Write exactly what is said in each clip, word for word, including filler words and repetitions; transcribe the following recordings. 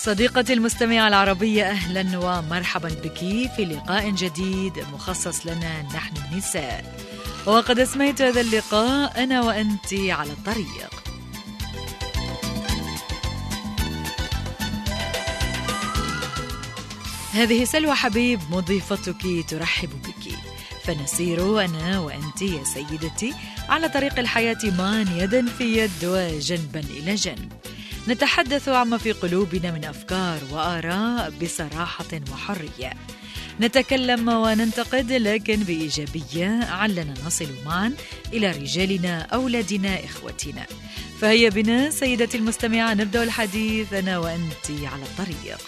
صديقتي المستمعة العربية، أهلا ومرحبا بك في لقاء جديد مخصص لنا نحن النساء. وقد أسميت هذا اللقاء أنا وأنت على الطريق. هذه سلوى حبيب مضيفتك ترحب بك، فنسير أنا وأنت يا سيدتي على طريق الحياة معا يدا في يد وجنبا إلى جنب، نتحدث عما في قلوبنا من أفكار وآراء بصراحة وحرية، نتكلم وننتقد لكن بإيجابية علنا نصل معا إلى رجالنا، أولادنا، إخوتنا. فهيا بنا سيدتي المستمعة نبدأ الحديث أنا وأنت على الطريق.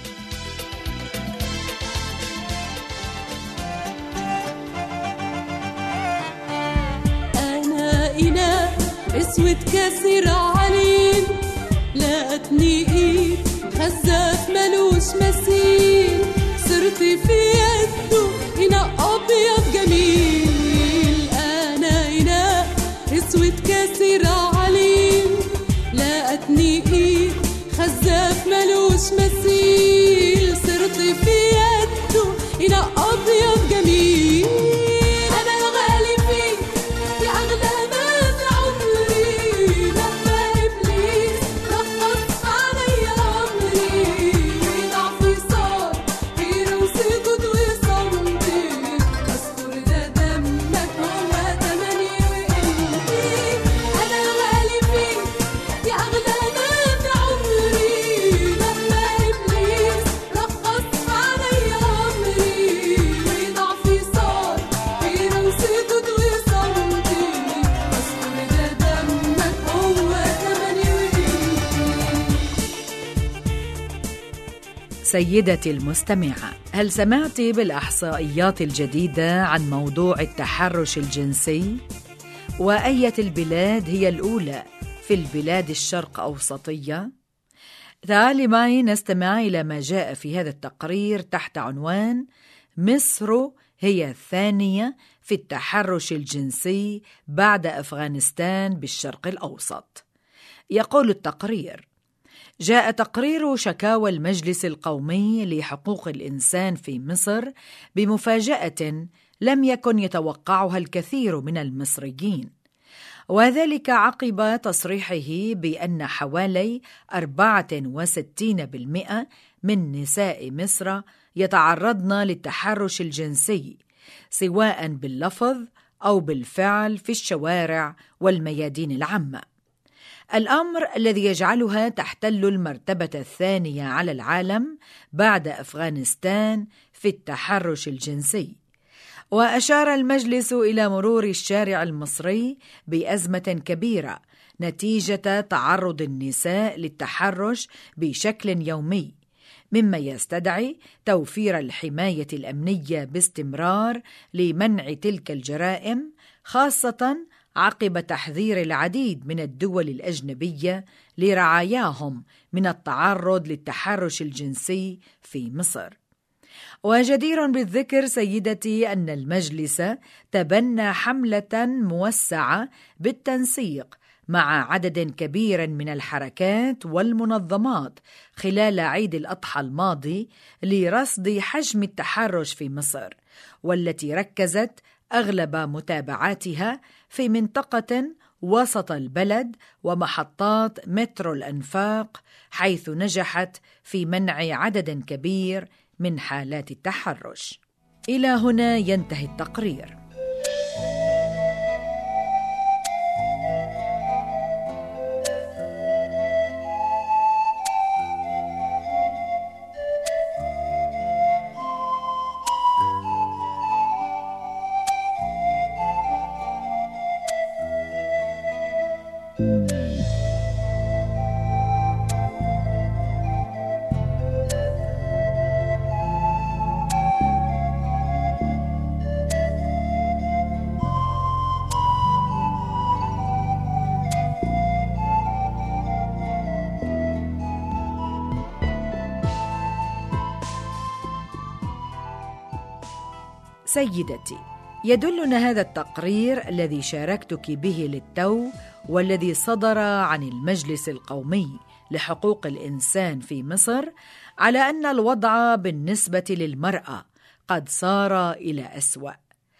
أنا إناء أسود كاسر عليل، لقتني إيد خزاف ملوش مثيل، صرت في يده إناء أبيض جميل. أنا إناء أسود كاسر عليل، لقتني إيد خزاف ملوش مثيل، صرت في يده إناء أبيض جميل. أنا الغالي فيك يا أغلى ما في عمري، لما إبليس رخص علي أمري، ضعفي صار غير وسكت وصمتي، أذكر ده دمك هو تمني وقيمتي. أنا الغالي فيك يا أغلى ما في عمري، لما إبليس رخص علي أمري، ضعفي صار غير وسكت وصمتي، أذكر ده دمك هو تمني وقيمتي. سيدتي المستمعة، هل سمعت بالإحصائيات الجديدة عن موضوع التحرش الجنسي؟ وأية البلاد هي الأولى في البلاد الشرق أوسطية؟ تعالي معي نستمع إلى ما جاء في هذا التقرير تحت عنوان مصر هي الثانية في التحرش الجنسي بعد أفغانستان بالشرق الأوسط. يقول التقرير: جاء تقرير شكاوى المجلس القومي لحقوق الإنسان في مصر بمفاجأة لم يكن يتوقعها الكثير من المصريين، وذلك عقب تصريحه بأن حوالي أربعة وستين بالمئة من نساء مصر يتعرضن للتحرش الجنسي، سواء باللفظ أو بالفعل في الشوارع والميادين العامة، الأمر الذي يجعلها تحتل المرتبة الثانية على العالم بعد أفغانستان في التحرش الجنسي. وأشار المجلس إلى مرور الشارع المصري بأزمة كبيرة نتيجة تعرض النساء للتحرش بشكل يومي، مما يستدعي توفير الحماية الأمنية باستمرار لمنع تلك الجرائم، خاصة عقب تحذير العديد من الدول الأجنبية لرعاياهم من التعرض للتحرش الجنسي في مصر. وجدير بالذكر سيدتي أن المجلس تبنى حملة موسعة بالتنسيق مع عدد كبير من الحركات والمنظمات خلال عيد الأضحى الماضي لرصد حجم التحرش في مصر، والتي ركزت أغلب متابعاتها في منطقة وسط البلد ومحطات مترو الأنفاق، حيث نجحت في منع عدد كبير من حالات التحرش. إلى هنا ينتهي التقرير. سيدتي، يدلنا هذا التقرير الذي شاركتك به للتو والذي صدر عن المجلس القومي لحقوق الإنسان في مصر على أن الوضع بالنسبة للمرأة قد صار إلى أسوأ،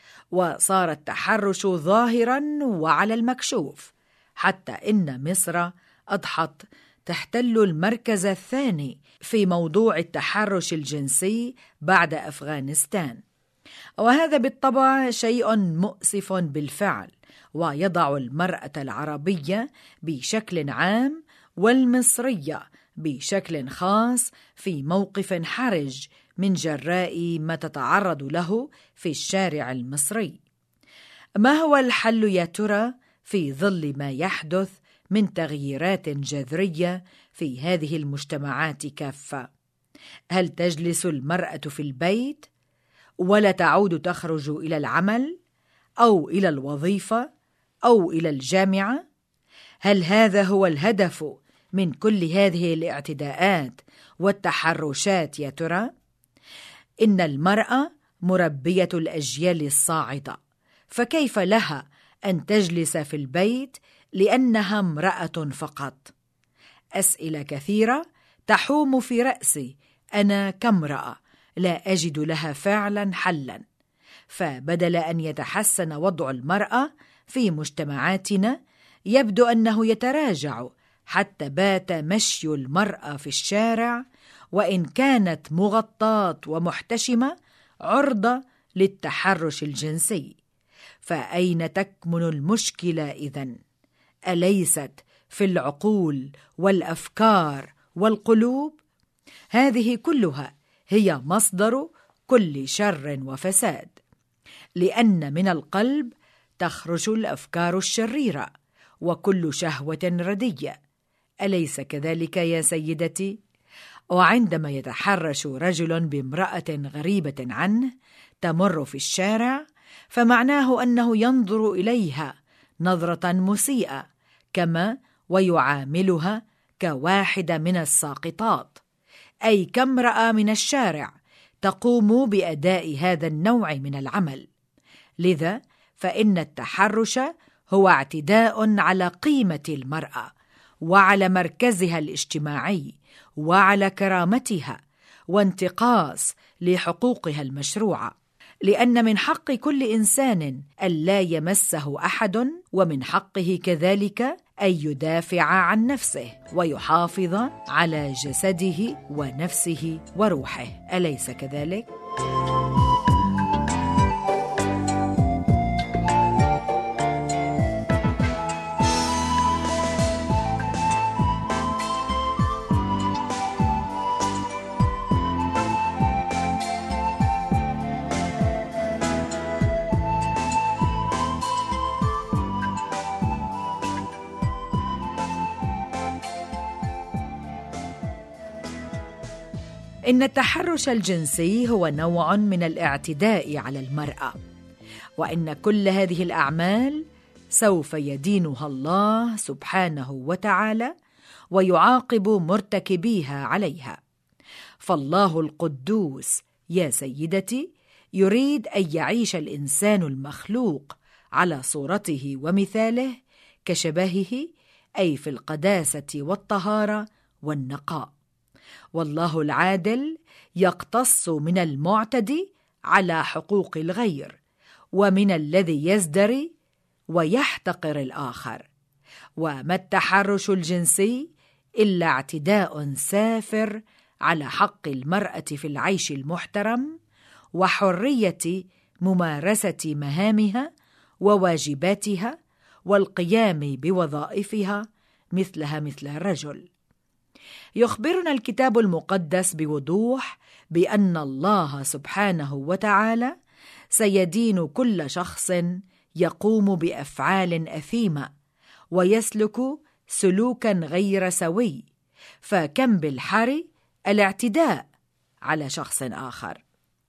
وصار التحرش ظاهراً وعلى المكشوف، حتى إن مصر أضحت تحتل المركز الثاني في موضوع التحرش الجنسي بعد أفغانستان. وهذا بالطبع شيء مؤسف بالفعل، ويضع المرأة العربية بشكل عام والمصرية بشكل خاص في موقف حرج من جراء ما تتعرض له في الشارع المصري. ما هو الحل يا ترى في ظل ما يحدث من تغييرات جذرية في هذه المجتمعات كافة؟ هل تجلس المرأة في البيت ولا تعود تخرج إلى العمل أو إلى الوظيفة أو إلى الجامعة؟ هل هذا هو الهدف من كل هذه الاعتداءات والتحرشات يا ترى؟ إن المرأة مربية الأجيال الصاعدة، فكيف لها أن تجلس في البيت لأنها امرأة فقط؟ أسئلة كثيرة تحوم في رأسي أنا كامرأة لا أجد لها فعلا حلا. فبدل أن يتحسن وضع المرأة في مجتمعاتنا، يبدو أنه يتراجع، حتى بات مشي المرأة في الشارع وإن كانت مغطاة ومحتشمة عرضة للتحرش الجنسي. فأين تكمن المشكلة إذن؟ أليست في العقول والأفكار والقلوب؟ هذه كلها هي مصدر كل شر وفساد، لأن من القلب تخرج الأفكار الشريرة وكل شهوة ردية. أليس كذلك يا سيدتي؟ وعندما يتحرش رجل بامرأة غريبة عنه تمر في الشارع، فمعناه أنه ينظر إليها نظرة مسيئة، كما ويعاملها كواحدة من الساقطات، أي كامرأة من الشارع تقوم بأداء هذا النوع من العمل. لذا فإن التحرش هو اعتداء على قيمة المرأة وعلى مركزها الاجتماعي وعلى كرامتها، وانتقاص لحقوقها المشروعة، لأن من حق كل إنسان ألا يمسه أحد، ومن حقه كذلك أن يدافع عن نفسه ويحافظ على جسده ونفسه وروحه. أليس كذلك؟ إن التحرش الجنسي هو نوع من الاعتداء على المرأة، وإن كل هذه الأعمال سوف يدينها الله سبحانه وتعالى ويعاقب مرتكبيها عليها. فالله القدوس يا سيدتي يريد أن يعيش الإنسان المخلوق على صورته ومثاله كشبهه، أي في القداسة والطهارة والنقاء. والله العادل يقتص من المعتدي على حقوق الغير، ومن الذي يزدري ويحتقر الآخر. وما التحرش الجنسي إلا اعتداء سافر على حق المرأة في العيش المحترم وحرية ممارسة مهامها وواجباتها والقيام بوظائفها مثلها مثل الرجل. يخبرنا الكتاب المقدس بوضوح بأن الله سبحانه وتعالى سيدين كل شخص يقوم بأفعال أثيمة ويسلك سلوكا غير سوي، فكم بالحري الاعتداء على شخص آخر.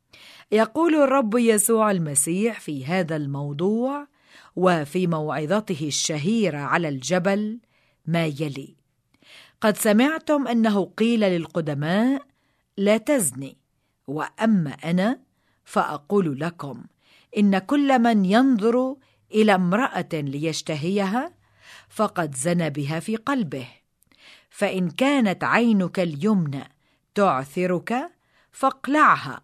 يقول الرب يسوع المسيح في هذا الموضوع وفي موعظته الشهيرة على الجبل ما يلي: قد سمعتم أنه قيل للقدماء لا تزني، وأما أنا فأقول لكم إن كل من ينظر إلى امرأة ليشتهيها فقد زنى بها في قلبه. فإن كانت عينك اليمنى تعثرك فاقلعها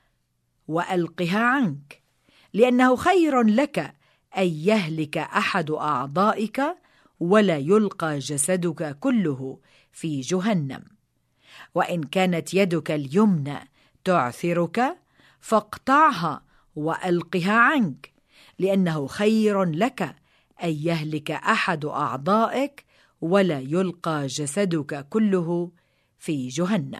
وألقها عنك، لأنه خير لك أن يهلك أحد أعضائك ولا يلقى جسدك كله في جهنم. وإن كانت يدك اليمنى تعثرك فاقطعها وألقها عنك، لأنه خير لك أن يهلك أحد أعضائك ولا يلقى جسدك كله في جهنم.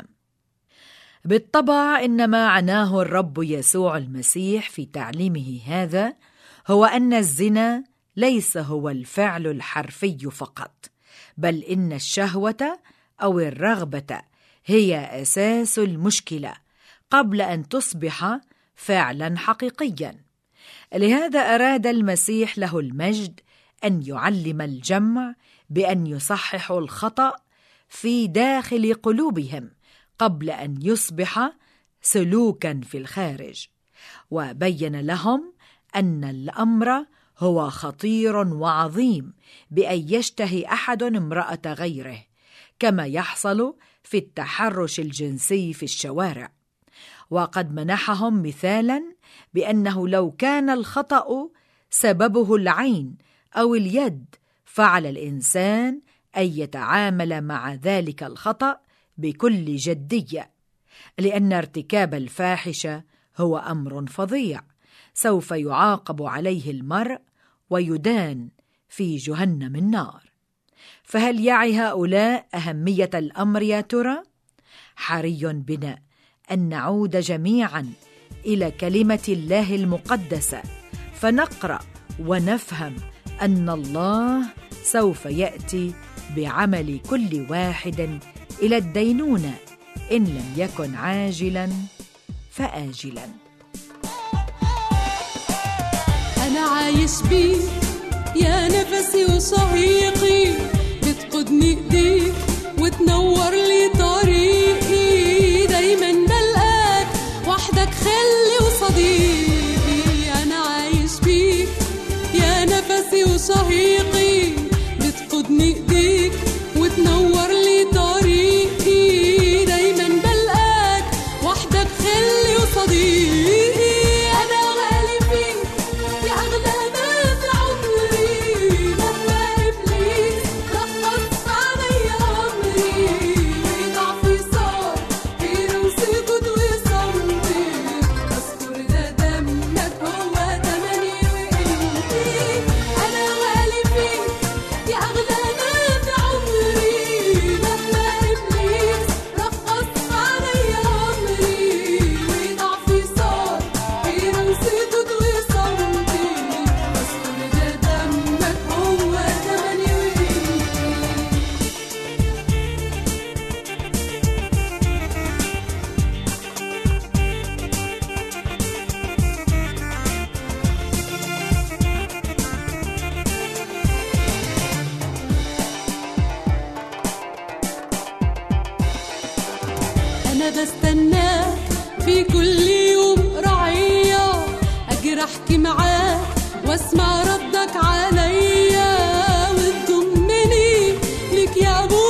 بالطبع إن ما عناه الرب يسوع المسيح في تعليمه هذا هو أن الزنا ليس هو الفعل الحرفي فقط، بل إن الشهوة أو الرغبة هي أساس المشكلة قبل أن تصبح فعلا حقيقيا. لهذا أراد المسيح له المجد أن يعلم الجمع بأن يصححوا الخطأ في داخل قلوبهم قبل أن يصبح سلوكا في الخارج، وبين لهم أن الأمر هو خطير وعظيم بأن يشتهي أحد امرأة غيره، كما يحصل في التحرش الجنسي في الشوارع. وقد منحهم مثالا بأنه لو كان الخطأ سببه العين أو اليد فعلى الإنسان أن يتعامل مع ذلك الخطأ بكل جدية، لأن ارتكاب الفاحشة هو أمر فظيع سوف يعاقب عليه المرء ويدان في جهنم النار. فهل يعي هؤلاء أهمية الأمر يا ترى؟ حري بنا أن نعود جميعا إلى كلمة الله المقدسة فنقرأ ونفهم أن الله سوف يأتي بعمل كل واحد إلى الدينونة إن لم يكن عاجلا فآجلا. أنا عايش بيك يا نفسي وشهيقي، بتقودني إيديك وتنور لي طريقي، دايما بلقاك وحدك خلي وصديقي. أنا عايش بيك يا نفسي وشهيقي، بتقودني إيديك وتنور لي طريقي، دايما بلقاك وحدك خلي وصديقي. أنا غالي فيك يا أغلى ما في عمري، مهما إبليس رقص عليا أمري، ضعفي صار غير وسكت وصمتي، أذكر ده دمك هو تمني وقيمتي. أنا غالي فيك يا أغلى ما في عمري، مهما إبليس رقص عليا أمري، ضعفي صار غير وسكت وصمتي، أذكر ده دمك هو تمني وقيمتي. أنا بستناك في كل يوم رعية، أجي أحكي معاك واسمع ردك عليا، وتضمني ليك يا أبويا